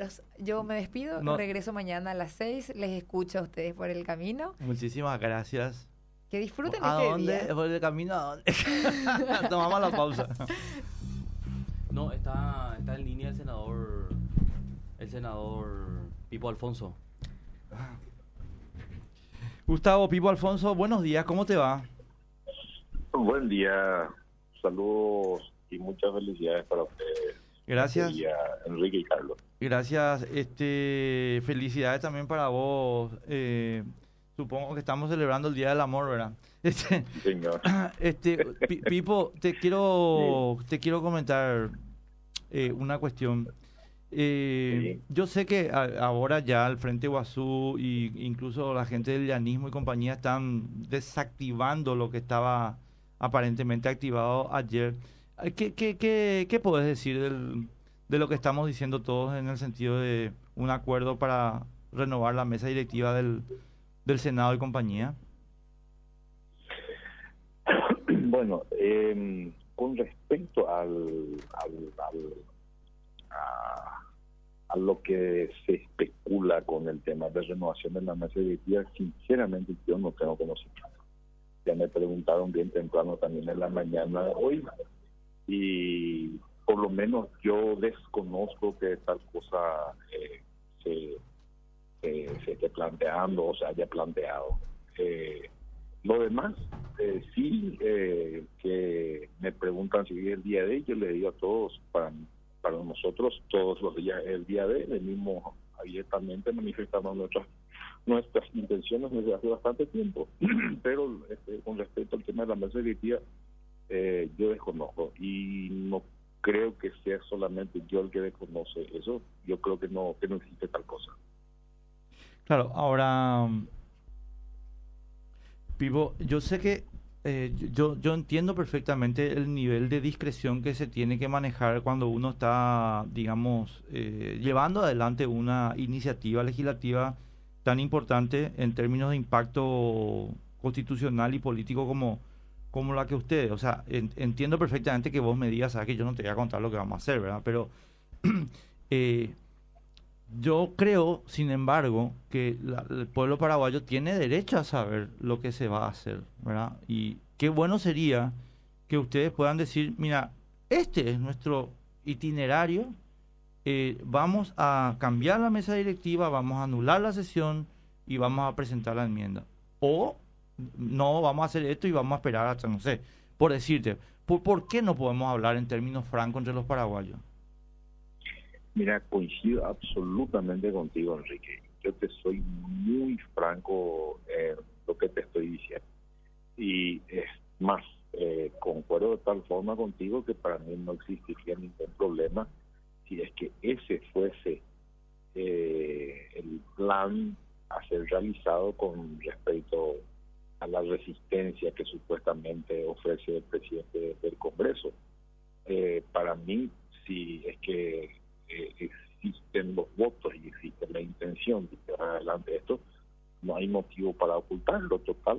compañeros. Yo me despido, No. regreso mañana a las 6. Les escucho a ustedes por el camino. Muchísimas gracias. Que disfruten ¿A este dónde? día. ¿Por el camino a dónde? Tomamos la pausa. No, está en línea el senador Pipo Alfonso. Gustavo, Pipo Alfonso, buenos días, ¿cómo te va? Buen día, saludos y muchas felicidades para ustedes. Gracias. Y a Enrique y Carlos. Gracias, felicidades también para vos. Supongo que estamos celebrando el Día del Amor, ¿verdad? Sí, señor. Pipo, te quiero comentar una cuestión. Sí. Yo sé que ahora ya el Frente Guazú y incluso la gente del llanismo y compañía están desactivando lo que estaba aparentemente activado ayer. ¿Qué puedes decir de lo que estamos diciendo todos en el sentido de un acuerdo para renovar la mesa directiva del Senado y compañía? Bueno, con respecto a lo que se especula con el tema de renovación de la mesa directiva, sinceramente yo no tengo conocimiento. Ya me preguntaron bien temprano también en la mañana de hoy y por lo menos yo desconozco que tal cosa se esté planteando o se haya planteado. Lo demás, sí, que me preguntan si es el día de, yo le digo a todos, para nosotros todos los días es el día de, el mismo abiertamente manifestamos nuestras intenciones desde hace bastante tiempo, pero con respecto al tema de la mesa directiva, yo desconozco y no creo que sea solamente yo el que desconoce eso, yo creo que no existe tal cosa. Claro, ahora, Pipo, yo sé que yo entiendo perfectamente el nivel de discreción que se tiene que manejar cuando uno está, digamos, llevando adelante una iniciativa legislativa tan importante en términos de impacto constitucional y político como la que ustedes. O sea, entiendo perfectamente que vos me digas, sabes que yo no te voy a contar lo que vamos a hacer, ¿verdad? Pero yo creo, sin embargo, que el pueblo paraguayo tiene derecho a saber lo que se va a hacer, ¿verdad? Y qué bueno sería que ustedes puedan decir, mira, este es nuestro itinerario, vamos a cambiar la mesa directiva, vamos a anular la sesión y vamos a presentar la enmienda. O no, vamos a hacer esto y vamos a esperar hasta, no sé, por decirte, ¿por qué no podemos hablar en términos francos entre los paraguayos? Mira, coincido absolutamente contigo, Enrique. Yo te soy muy franco en lo que te estoy diciendo. Y es más, concuerdo de tal forma contigo que para mí no existiría ningún problema si es que ese fuese el plan a ser realizado con respecto a la resistencia que supuestamente ofrece el presidente del Congreso. Para mí, si es que existen los votos y existe la intención de llevar adelante esto, no hay motivo para ocultarlo. Total,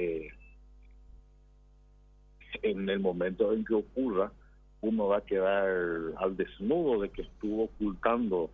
en el momento en que ocurra, uno va a quedar al desnudo de que estuvo ocultando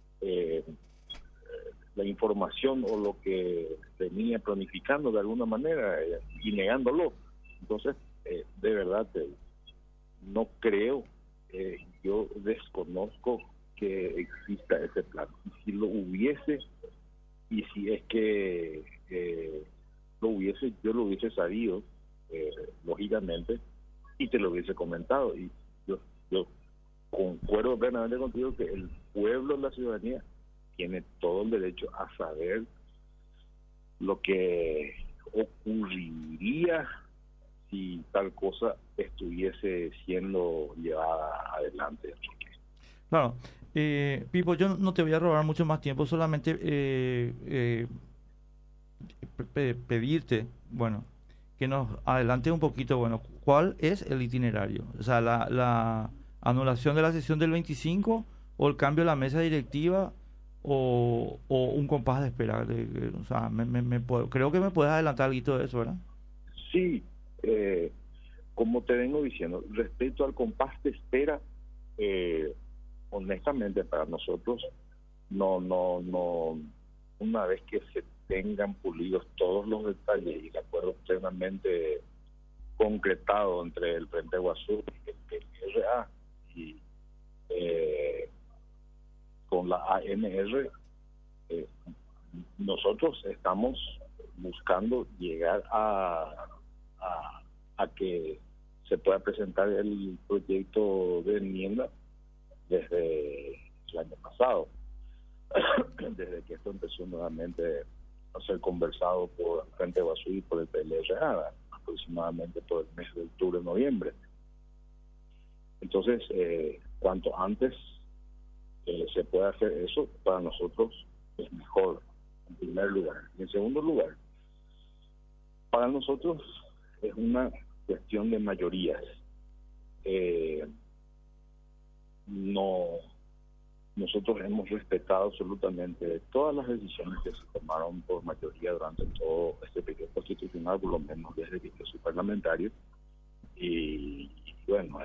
la información o lo que venía planificando de alguna manera y negándolo. Entonces, de verdad, no creo, yo desconozco que exista ese plan. Y si lo hubiese, y si es que lo hubiese, yo lo hubiese sabido, lógicamente, y te lo hubiese comentado. Y yo concuerdo plenamente contigo que el pueblo, la ciudadanía, tiene todo el derecho a saber lo que ocurriría si tal cosa estuviese siendo llevada adelante. Claro. Pipo, yo no te voy a robar mucho más tiempo, solamente pedirte, bueno, que nos adelante un poquito, bueno, ¿cuál es el itinerario? O sea, la anulación de la sesión del 25 o el cambio de la mesa directiva o un compás de espera. O sea, creo que me puedes adelantar algo de eso, ¿verdad? Sí, como te vengo diciendo, respecto al compás de espera, honestamente para nosotros no, una vez que se tengan pulidos todos los detalles y el acuerdo plenamente concretado entre el Frente Guazú y el PLRA y con la ANR, nosotros estamos buscando llegar a que se pueda presentar el proyecto de enmienda desde el año pasado, desde que esto empezó nuevamente a ser conversado por el Frente Guazú y por el PLRA, aproximadamente por el mes de octubre, noviembre. Entonces, cuanto antes se pueda hacer eso, para nosotros es mejor, en primer lugar. Y en segundo lugar, para nosotros es una cuestión de mayorías. Nosotros hemos respetado absolutamente todas las decisiones que se tomaron por mayoría durante todo este periodo constitucional, por lo menos desde que yo soy parlamentario. Y bueno,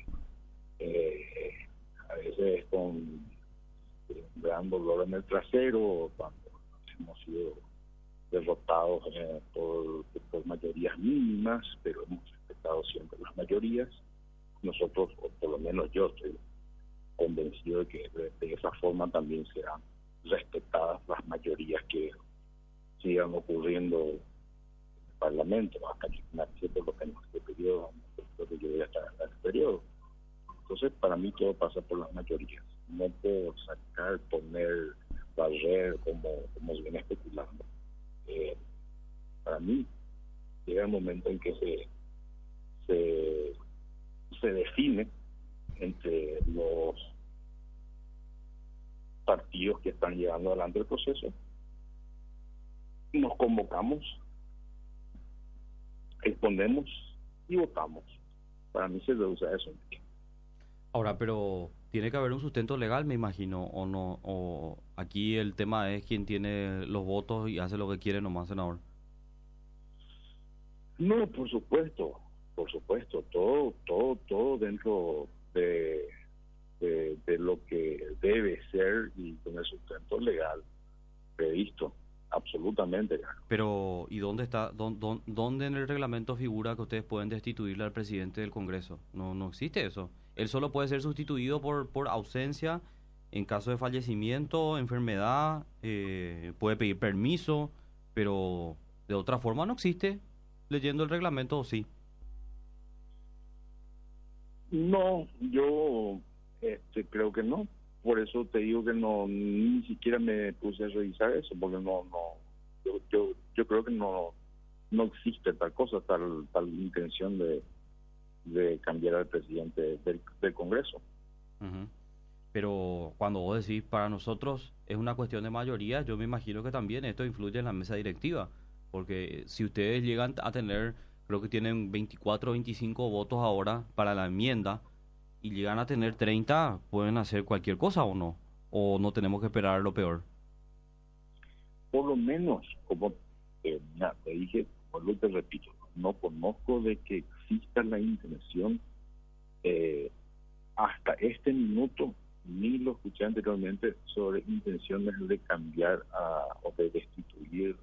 a veces con un gran dolor en el trasero cuando hemos sido derrotados por mayorías mínimas, pero hemos respetado siempre las mayorías. Nosotros, o por lo menos yo, estoy convencido de que de esa forma también serán respetadas las mayorías que sigan ocurriendo en el Parlamento hasta que finalice por lo menos este periodo, porque yo voy a estar en el periodo. Entonces, para mí todo pasa por las mayorías. No puedo sacar, poner, barrer como viene especulando. Para mí llega el momento en que se define entre los partidos que están llevando adelante el proceso, nos convocamos, exponemos y votamos. Para mí se reduce a eso. Ahora, pero tiene que haber un sustento legal, me imagino, o no, o aquí el tema es quien tiene los votos y hace lo que quiere nomás, senador. No, por supuesto, todo dentro de lo que debe ser y con el sustento legal previsto, absolutamente. Pero, ¿y dónde está, dónde en el reglamento figura que ustedes pueden destituirle al presidente del Congreso? No existe eso. Él solo puede ser sustituido por ausencia en caso de fallecimiento, enfermedad, puede pedir permiso, pero de otra forma no existe. Leyendo el reglamento, sí. No, yo creo que no. Por eso te digo que ni siquiera me puse a revisar eso, porque yo creo que no existe tal cosa, tal intención de cambiar al presidente del Congreso. Uh-huh. Pero cuando vos decís, para nosotros es una cuestión de mayoría, yo me imagino que también esto influye en la mesa directiva, porque si ustedes llegan a tener, creo que tienen 24 o 25 votos ahora para la enmienda, y llegan a tener 30, ¿pueden hacer cualquier cosa o no? ¿O no tenemos que esperar lo peor? Por lo menos, como te dije, vuelvo y te repito, no conozco de que exista la intención hasta este minuto, ni lo escuché anteriormente, sobre intenciones de cambiar o de destituir,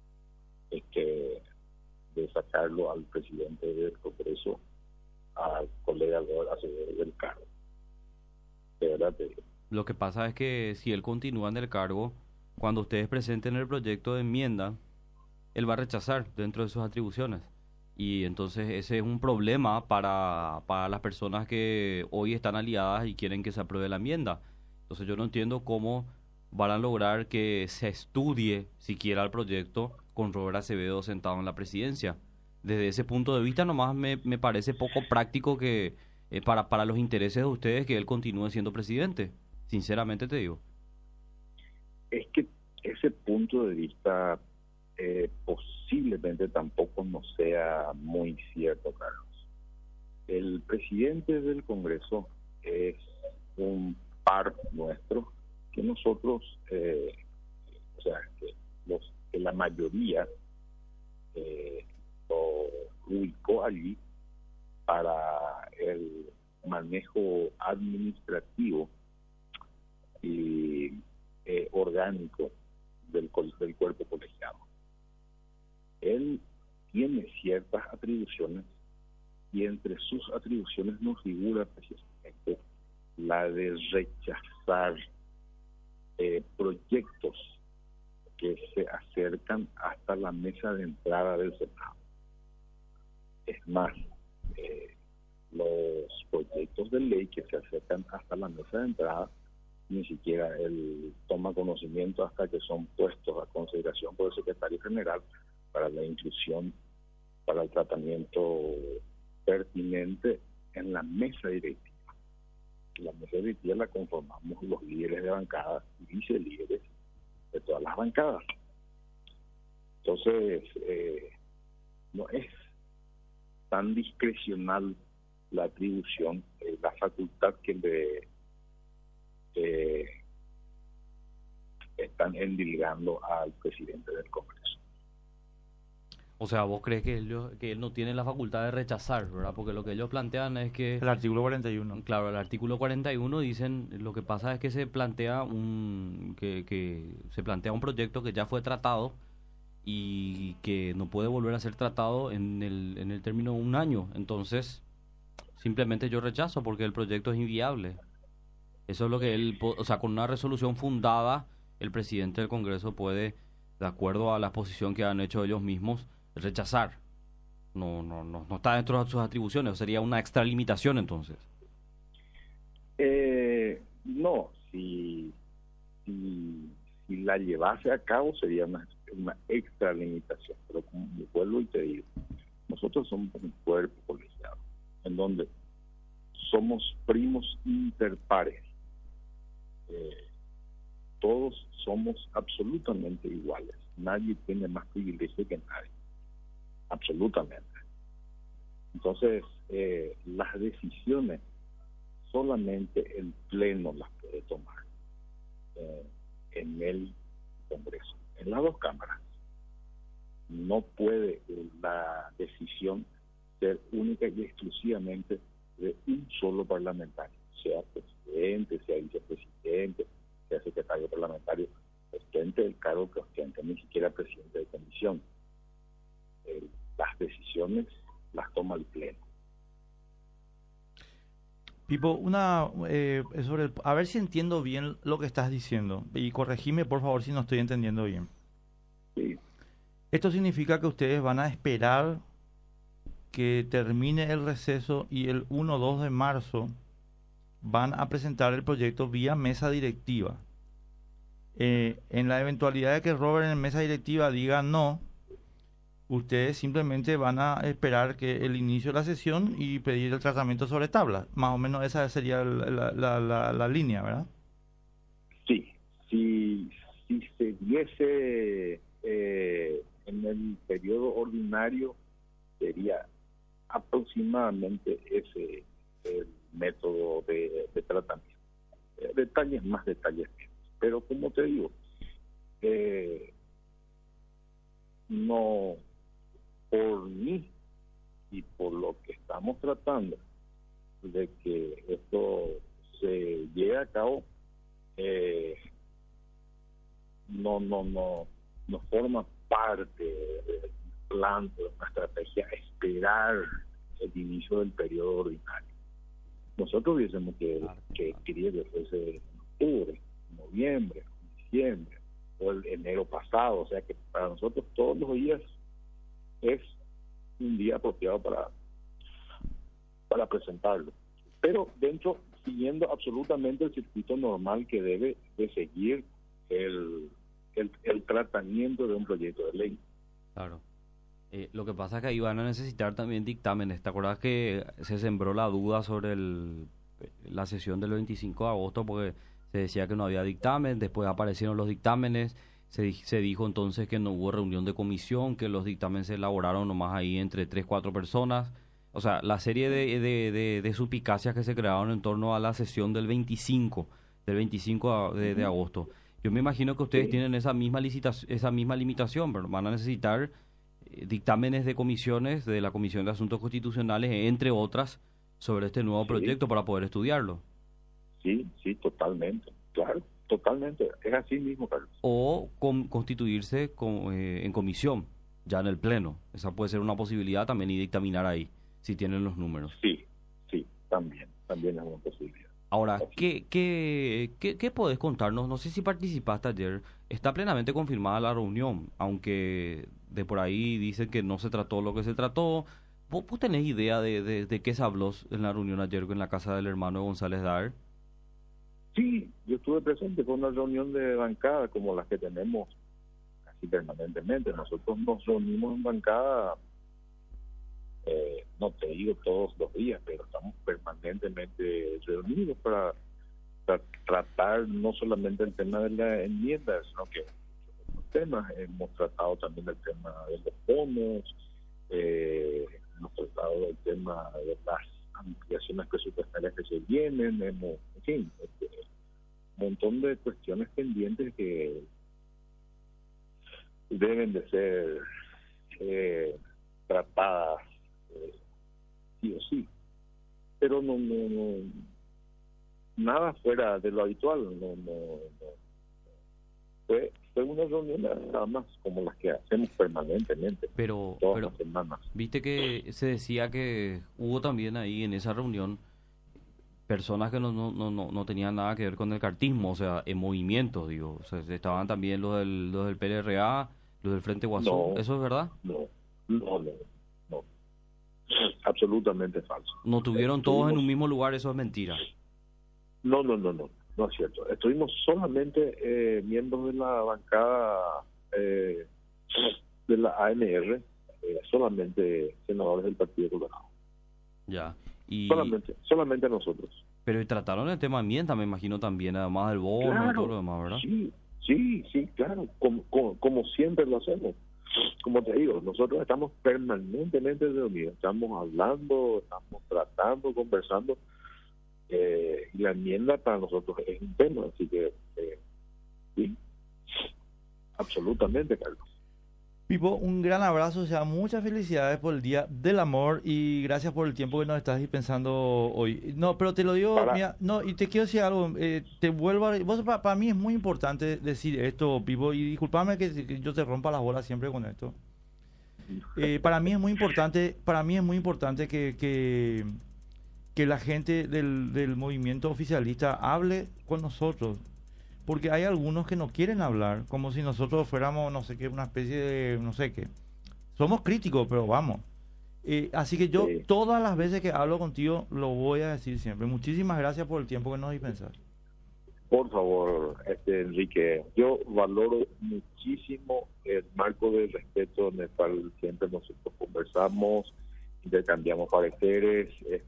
de sacarlo al presidente del Congreso, al colega del cargo. De verdad te digo. Lo que pasa es que si él continúa en el cargo, cuando ustedes presenten el proyecto de enmienda, él va a rechazar dentro de sus atribuciones. Y entonces ese es un problema para las personas que hoy están aliadas y quieren que se apruebe la enmienda. Entonces yo no entiendo cómo van a lograr que se estudie siquiera el proyecto con Robert Acevedo sentado en la presidencia. Desde ese punto de vista nomás me parece poco práctico que para los intereses de ustedes que él continúe siendo presidente. Sinceramente te digo. Es que ese punto de vista posiblemente tampoco no sea muy cierto, Carlos. El presidente del Congreso es un par nuestro que nosotros, que la mayoría lo ubicó allí para el manejo administrativo y orgánico del cuerpo colegiado. Él tiene ciertas atribuciones y entre sus atribuciones no figura precisamente la de rechazar proyectos que se acercan hasta la mesa de entrada del Senado. Es más, los proyectos de ley que se acercan hasta la mesa de entrada, ni siquiera él toma conocimiento hasta que son puestos a consideración por el secretario general para la inclusión, para el tratamiento pertinente en la mesa directiva. La mesa directiva la conformamos los líderes de bancada y vicelíderes de todas las bancadas. Entonces, no es tan discrecional la atribución, la facultad que le están endilgando al presidente del Congreso. O sea, vos crees que él no tiene la facultad de rechazar, ¿verdad? Porque lo que ellos plantean es que... El artículo 41. Claro, el artículo 41 dicen, lo que pasa es que se plantea un proyecto que ya fue tratado y que no puede volver a ser tratado en el término de un año. Entonces, simplemente yo rechazo porque el proyecto es inviable. Eso es lo que él... O sea, con una resolución fundada, el presidente del Congreso puede, de acuerdo a la exposición que han hecho ellos mismos, rechazar. No está dentro de sus atribuciones. Sería una extralimitación entonces. No, si la llevase a cabo sería una extralimitación. Pero como vuelvo y te digo, nosotros somos un cuerpo colegiado en donde somos primos interpares. Todos somos absolutamente iguales. Nadie tiene más privilegio que nadie. Absolutamente. Entonces, las decisiones solamente el Pleno las puede tomar en el Congreso, en las dos cámaras. No puede la decisión ser única y exclusivamente de un solo parlamentario, sea presidente, sea vicepresidente, sea secretario parlamentario, ostente el cargo que ostente, ni siquiera presidente de comisión. Las decisiones las toma el Pleno. Pipo, a ver si entiendo bien lo que estás diciendo y corregime por favor si no estoy entendiendo bien. Sí. Esto significa que ustedes van a esperar que termine el receso y el 1 o 2 de marzo van a presentar el proyecto vía mesa directiva. En la eventualidad de que Robert en mesa directiva diga no, ustedes simplemente van a esperar que el inicio de la sesión y pedir el tratamiento sobre tabla. Más o menos esa sería la línea, ¿verdad? Sí, si se diese en el periodo ordinario, sería aproximadamente ese el método de tratamiento. Detalles más, detalles menos. Pero como te digo, no por mí y por lo que estamos tratando de que esto se lleve a cabo, no forma parte del plan, de una estrategia esperar el inicio del periodo ordinario. Nosotros hubiésemos que quería que fuese en octubre, noviembre, diciembre o el enero pasado, o sea que para nosotros todos los días es un día apropiado para presentarlo, pero siguiendo absolutamente el circuito normal que debe de seguir el tratamiento de un proyecto de ley. Claro. Lo que pasa es que ahí van a necesitar también dictámenes. ¿Te acuerdas que se sembró la duda sobre la sesión del 25 de agosto porque se decía que no había dictamen, después aparecieron los dictámenes, se dijo entonces que no hubo reunión de comisión, que los dictámenes se elaboraron nomás ahí entre 3-4 personas? O sea, la serie de suspicacias que se crearon en torno a la sesión del 25 de agosto. Yo me imagino que ustedes tienen esa misma limitación, pero van a necesitar dictámenes de comisiones, de la Comisión de Asuntos Constitucionales, entre otras, sobre este nuevo proyecto para poder estudiarlo. Sí, totalmente, claro. totalmente, es así mismo, Carlos. O constituirse en comisión, ya en el pleno. Esa puede ser una posibilidad también y dictaminar ahí, si tienen los números. Sí, también es una posibilidad. Ahora, Así. ¿qué podés contarnos? No sé si participaste ayer. Está plenamente confirmada la reunión, aunque de por ahí dicen que no se trató lo que se trató. ¿Vos tenés idea de qué se habló en la reunión ayer en la casa del hermano de González Daer? Sí, yo estuve presente con una reunión de bancada como las que tenemos casi permanentemente. Nosotros nos reunimos en bancada, no te digo todos los días, pero estamos permanentemente reunidos para tratar no solamente el tema de la enmienda, sino que otros temas. Hemos tratado también el tema de los bonos, hemos tratado el tema de las ampliaciones presupuestarias que se vienen, en fin, un montón de cuestiones pendientes que deben de ser tratadas sí o sí, pero no nada fuera de lo habitual. Fue una reunión nada más como las que hacemos permanentemente todas las semanas. Viste que se decía que hubo también ahí en esa reunión personas que no tenían nada que ver con el cartismo, o sea, en movimientos, digo, o sea, estaban también los del PLRA, los del Frente Guasú. ¿Eso es verdad? No, absolutamente falso. ¿No tuvieron todos en un mismo lugar? Eso es mentira. No es cierto. Estuvimos solamente miembros de la bancada de la ANR, solamente senadores del Partido Colorado. Ya. Y solamente nosotros. Pero trataron el tema enmienda, me imagino también, además del bono, claro, y todo lo demás, ¿verdad? Sí, claro, como siempre lo hacemos. Como te digo, nosotros estamos permanentemente reunidos, estamos hablando, estamos tratando, conversando, y la enmienda para nosotros es un tema, así que sí, absolutamente, Carlos. Pipo, un gran abrazo, o sea, muchas felicidades por el Día del Amor y gracias por el tiempo que nos estás dispensando hoy. No, pero te lo digo, mira, no, y te quiero decir algo, te vuelvo a... Para mí es muy importante decir esto, Pipo, y discúlpame que yo te rompa las bolas siempre con esto. Para mí es muy importante que la gente del movimiento oficialista hable con nosotros. Porque hay algunos que no quieren hablar, como si nosotros fuéramos, no sé qué, una especie de, no sé qué. Somos críticos, pero vamos. Así que yo, todas las veces que hablo contigo, lo voy a decir siempre. Muchísimas gracias por el tiempo que nos dispensas. Por favor, Enrique, yo valoro muchísimo el marco de respeto en el cual siempre nosotros conversamos, intercambiamos pareceres,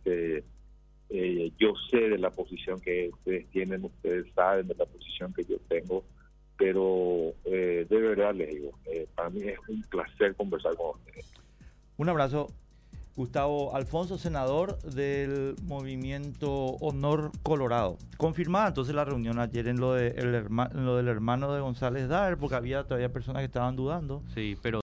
yo sé de la posición que ustedes tienen, ustedes saben de la posición que yo tengo, pero de verdad les digo, para mí es un placer conversar con ustedes. Un abrazo. Gustavo Alfonso, senador del Movimiento Honor Colorado. Confirmada entonces la reunión ayer en lo del hermano de González Daer, porque había todavía personas que estaban dudando. Sí, pero